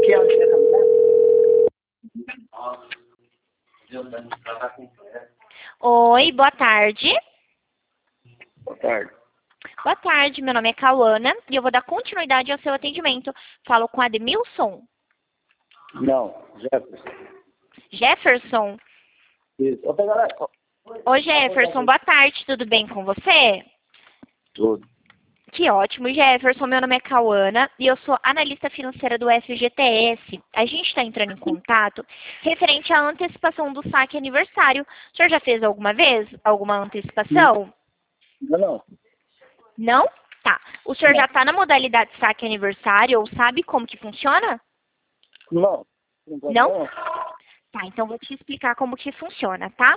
que é onde quer caminhar? Oi, boa tarde. Boa tarde. Boa tarde, meu nome é Cauana e eu vou dar continuidade ao seu atendimento. Falo com Ademilson. Não, Jefferson. Jefferson. Isso. Ô, galera. Oi, Jefferson, boa tarde, tudo bem com você? Tudo. Que ótimo, Jefferson. Meu nome é Cauana e eu sou analista financeira do FGTS. A gente está entrando em contato referente à antecipação do saque aniversário. O senhor já fez alguma vez alguma antecipação? Não. Não? Tá. O senhor Não. já está na modalidade saque aniversário ou sabe como que funciona? Não. Não? Tá, então vou te explicar como que funciona, tá?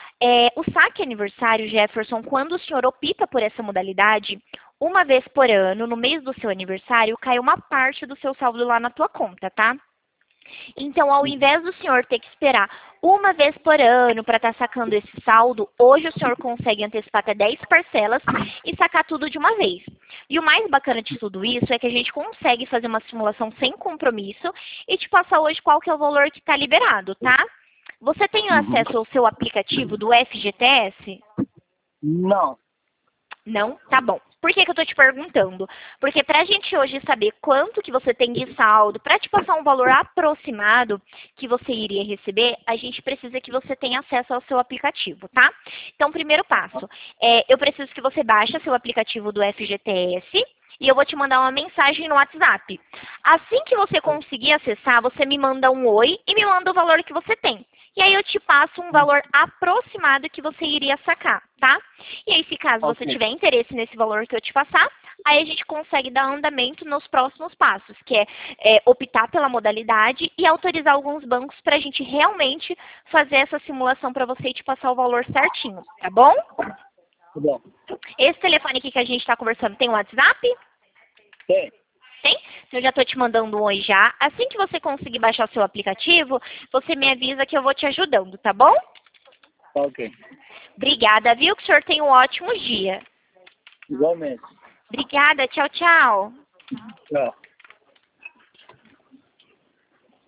O saque aniversário, Jefferson, quando o senhor opta por essa modalidade, uma vez por ano, no mês do seu aniversário, cai uma parte do seu saldo lá na tua conta, tá? Então, ao invés do senhor ter que esperar uma vez por ano para estar sacando esse saldo, hoje o senhor consegue antecipar até 10 parcelas e sacar tudo de uma vez. E o mais bacana de tudo isso é que a gente consegue fazer uma simulação sem compromisso e te passar hoje qual que é o valor que está liberado, tá? Você tem acesso ao seu aplicativo do FGTS? Não. Não? Tá bom. Por que que eu tô te perguntando? Porque pra gente hoje saber quanto que você tem de saldo, pra te passar um valor aproximado que você iria receber, a gente precisa que você tenha acesso ao seu aplicativo, tá? Então, primeiro passo, eu preciso que você baixe o seu aplicativo do FGTS e eu vou te mandar uma mensagem no WhatsApp. Assim que você conseguir acessar, você me manda um oi e me manda o valor que você tem. E aí eu te passo um valor aproximado que você iria sacar, tá? E aí, se caso você tiver interesse nesse valor que eu te passar, aí a gente consegue dar andamento nos próximos passos, que é optar pela modalidade e autorizar alguns bancos para a gente realmente fazer essa simulação para você e te passar o valor certinho, tá bom? Tá bom. Esse telefone aqui que a gente está conversando tem um WhatsApp? Tem. Tem? Então eu já estou te mandando um oi já. Assim que você conseguir baixar o seu aplicativo, você me avisa que eu vou te ajudando, tá bom? Tá ok. Obrigada, viu? Que o senhor tenha um ótimo dia. Igualmente. Obrigada, tchau, tchau. Tchau.